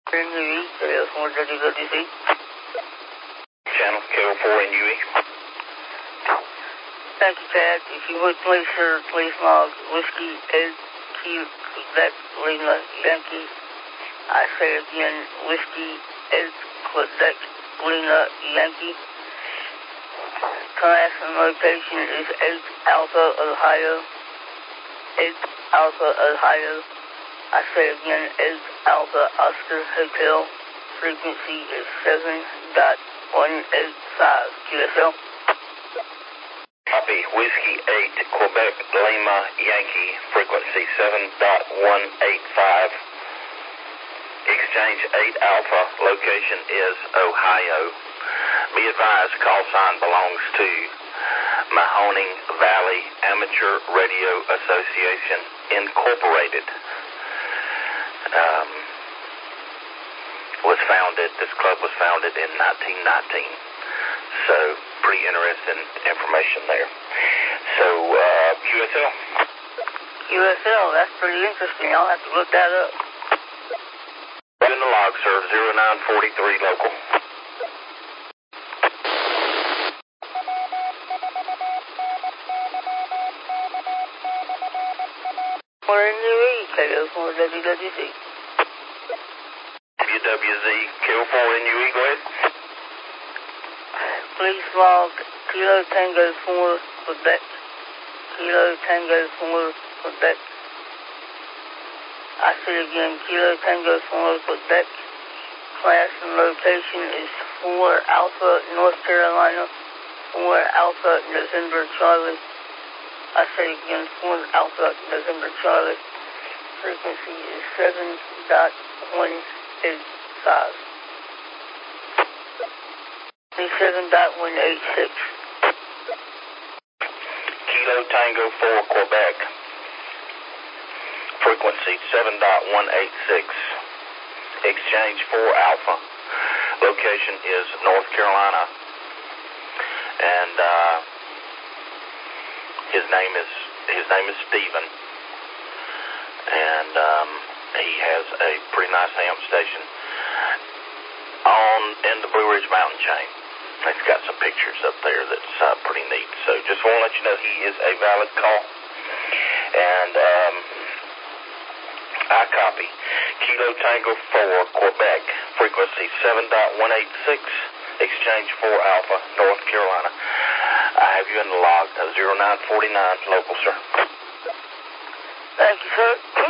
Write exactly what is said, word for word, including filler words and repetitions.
N U E, K L four W W C. Channel K L four N U E. Thank you, Chad. If you would please, sir, please log Whiskey Ed Q Quebec Lima Yankee. I say again, Whiskey Ed Quebec Lima Yankee. Class and location is eight Alpha, Ohio. eight Alpha, Ohio. I say again, eight Alpha Oscar Hotel. Frequency is seven point one eight five Q S L. Copy. Whiskey eight Quebec Lima Yankee. Frequency seven point one eight five. Exchange eight Alpha. Location is Ohio. Be advised, call sign belongs to Mahoning Valley Amateur Radio Association, Incorporated. Um, was founded, this club was founded in nineteen nineteen. So, pretty interesting information there. So, uh, Q S L? Q S L, that's pretty interesting. I'll have to look that up. In the log, sir, zero nine four three local. four N U E, K L four W W C. W W Z, K L four N U E, go ahead. Please log Kilo Tango four Quebec. Kilo Tango four Quebec. I say again, Kilo Tango four Quebec. Class and location is four Alpha, North Carolina. four Alpha, November Charlie. I say again, four Alpha, November Charlie. Frequency is seven point one eight five. seven point one eight six. Kilo Tango four Quebec. Frequency seven point one eight six. Exchange four Alpha. Location is North Carolina. And uh, his name is his name is Steven. And um, he has a pretty nice A M station on in the Blue Ridge Mountain chain. It's got some pictures up there that's uh, pretty neat. So just want to let you know he is a valid call. And um, I copy. Kilo Tango four Quebec. Frequency seven point one eight six. Exchange four Alpha, North Carolina. I have you in the log. zero nine four nine local, sir. Thank you, sir.